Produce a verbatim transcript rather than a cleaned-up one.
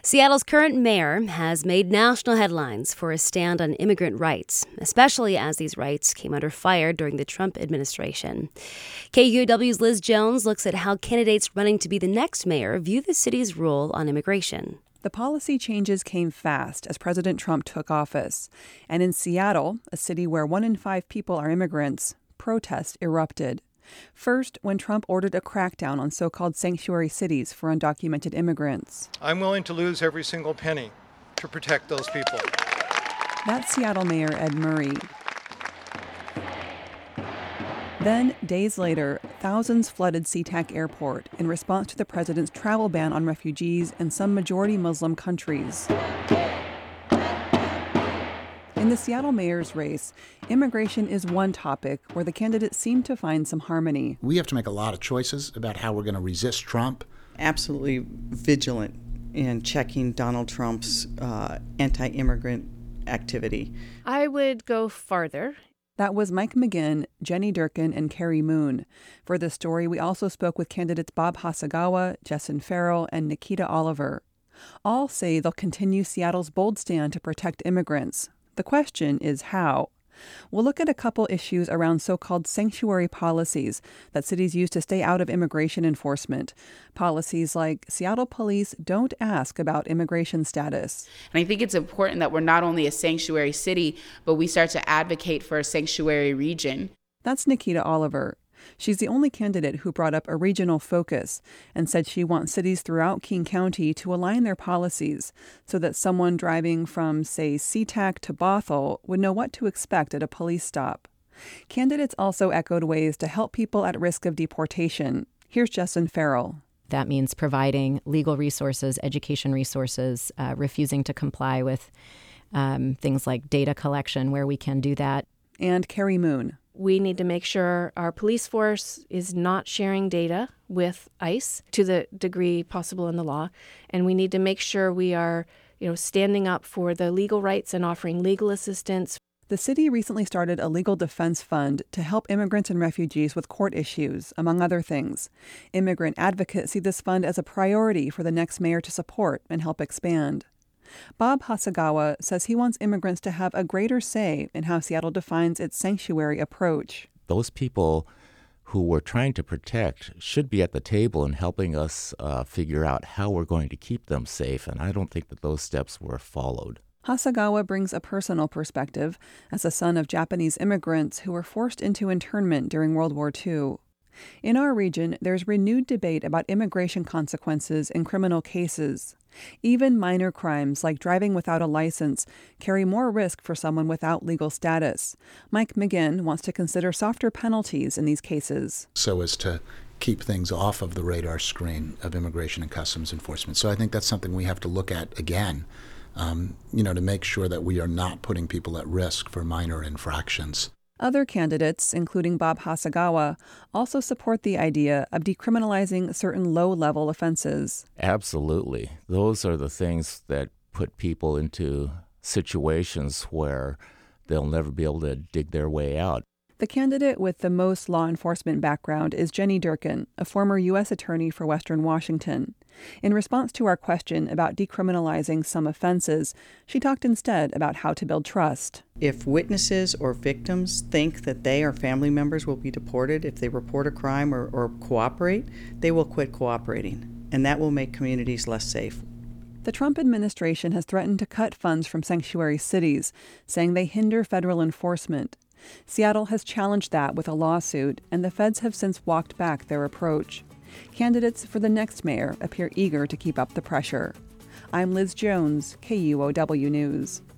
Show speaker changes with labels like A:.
A: Seattle's current mayor has made national headlines for a stand on immigrant rights, especially as these rights came under fire during the Trump administration. K U O W's Liz Jones looks at how candidates running to be the next mayor view the city's role on immigration.
B: The policy changes came fast as President Trump took office. And in Seattle, a city where one in five people are immigrants, protests erupted. First, when Trump ordered a crackdown on so-called sanctuary cities for undocumented immigrants.
C: I'm willing to lose every single penny to protect those people.
B: That's Seattle Mayor Ed Murray. Then, days later, thousands flooded SeaTac Airport in response to the president's travel ban on refugees in some majority Muslim countries. In the Seattle mayor's race, immigration is one topic where the candidates seem to find some harmony.
D: We have to make a lot of choices about how we're going to resist Trump.
E: Absolutely vigilant in checking Donald Trump's uh, anti-immigrant activity.
F: I would go farther.
B: That was Mike McGinn, Jenny Durkin, and Carrie Moon. For this story, we also spoke with candidates Bob Hasagawa, Justin Farrell, and Nikita Oliver. All say they'll continue Seattle's bold stand to protect immigrants. The question is how. We'll look at a couple issues around so-called sanctuary policies that cities use to stay out of immigration enforcement. Policies like Seattle police don't ask about immigration status.
G: And I think it's important that we're not only a sanctuary city, but we start to advocate for a sanctuary region.
B: That's Nikita Oliver. She's the only candidate who brought up a regional focus and said she wants cities throughout King County to align their policies so that someone driving from, say, SeaTac to Bothell would know what to expect at a police stop. Candidates also echoed ways to help people at risk of deportation. Here's Justin Farrell.
H: That means providing legal resources, education resources, uh, refusing to comply with um, things like data collection where we can do that.
B: And Carrie Moon.
F: We need to make sure our police force is not sharing data with ICE to the degree possible in the law. And we need to make sure we are, you know, standing up for the legal rights and offering legal assistance.
B: The city recently started a legal defense fund to help immigrants and refugees with court issues, among other things. Immigrant advocates see this fund as a priority for the next mayor to support and help expand. Bob Hasagawa says he wants immigrants to have a greater say in how Seattle defines its sanctuary approach.
I: Those people who we're trying to protect should be at the table in helping us uh, figure out how we're going to keep them safe, and I don't think that those steps were followed.
B: Hasagawa brings a personal perspective as a son of Japanese immigrants who were forced into internment during World War Two. In our region, there's renewed debate about immigration consequences in criminal cases. Even minor crimes like driving without a license carry more risk for someone without legal status. Mike McGinn wants to consider softer penalties in these cases.
D: So as to keep things off of the radar screen of Immigration and Customs Enforcement. So I think that's something we have to look at again, um, you know, to make sure that we are not putting people at risk for minor infractions.
B: Other candidates, including Bob Hasagawa, also support the idea of decriminalizing certain low-level offenses.
I: Absolutely. Those are the things that put people into situations where they'll never be able to dig their way out.
B: The candidate with the most law enforcement background is Jenny Durkin, a former U S attorney for Western Washington. In response to our question about decriminalizing some offenses, she talked instead about how to build trust.
E: If witnesses or victims think that they or family members will be deported if they report a crime or, or cooperate, they will quit cooperating, and that will make communities less safe.
B: The Trump administration has threatened to cut funds from sanctuary cities, saying they hinder federal enforcement. Seattle has challenged that with a lawsuit, and the feds have since walked back their approach. Candidates for the next mayor appear eager to keep up the pressure. I'm Liz Jones, K U O W News.